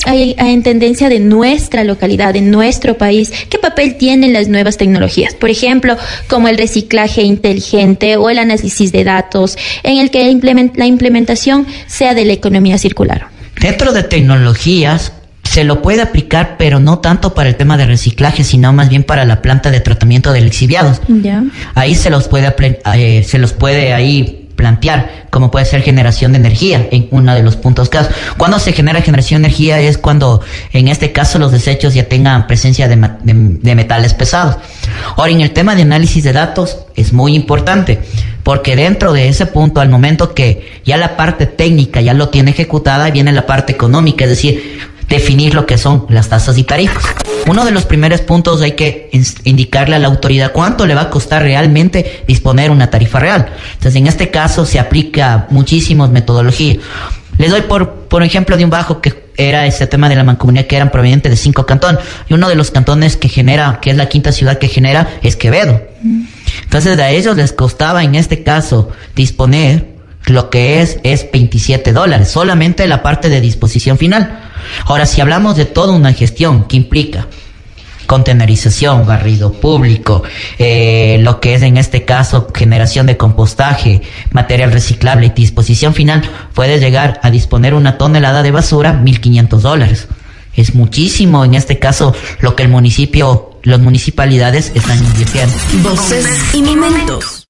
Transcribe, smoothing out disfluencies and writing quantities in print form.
en tendencia de nuestra localidad, de nuestro país, ¿qué papel tienen las nuevas tecnologías? Por ejemplo, como el reciclaje inteligente o el análisis de datos, en el que la implementación sea de la economía circular. Dentro de tecnologías se lo puede aplicar, pero no tanto para el tema de reciclaje, sino más bien para la planta de tratamiento de lixiviados. Ya. Ahí se los puede ahí plantear, como puede ser generación de energía en uno de los puntos claros. Cuando se genera generación de energía es cuando, en este caso, los desechos ya tengan presencia de metales pesados. Ahora, en el tema de análisis de datos es muy importante, porque dentro de ese punto, al momento que ya la parte técnica ya lo tiene ejecutada, viene la parte económica, es decir, definir lo que son las tasas y tarifas. Uno de los primeros puntos hay que indicarle a la autoridad cuánto le va a costar realmente disponer una tarifa real. Entonces, en este caso se aplica muchísimas metodologías. Les doy por ejemplo de un bajo que era ese tema de la mancomunidad, que eran provenientes de 5 cantones. Y uno de los cantones que genera, que es la quinta ciudad que genera, es Quevedo. Entonces, a ellos les costaba en este caso disponer lo que es $27, solamente la parte de disposición final. Ahora, si hablamos de toda una gestión que implica contenerización, barrido público, lo que es en este caso generación de compostaje, material reciclable y disposición final, puede llegar a disponer una tonelada de basura $1,500. Es muchísimo en este caso lo que las municipalidades están invirtiendo. Voces y momentos.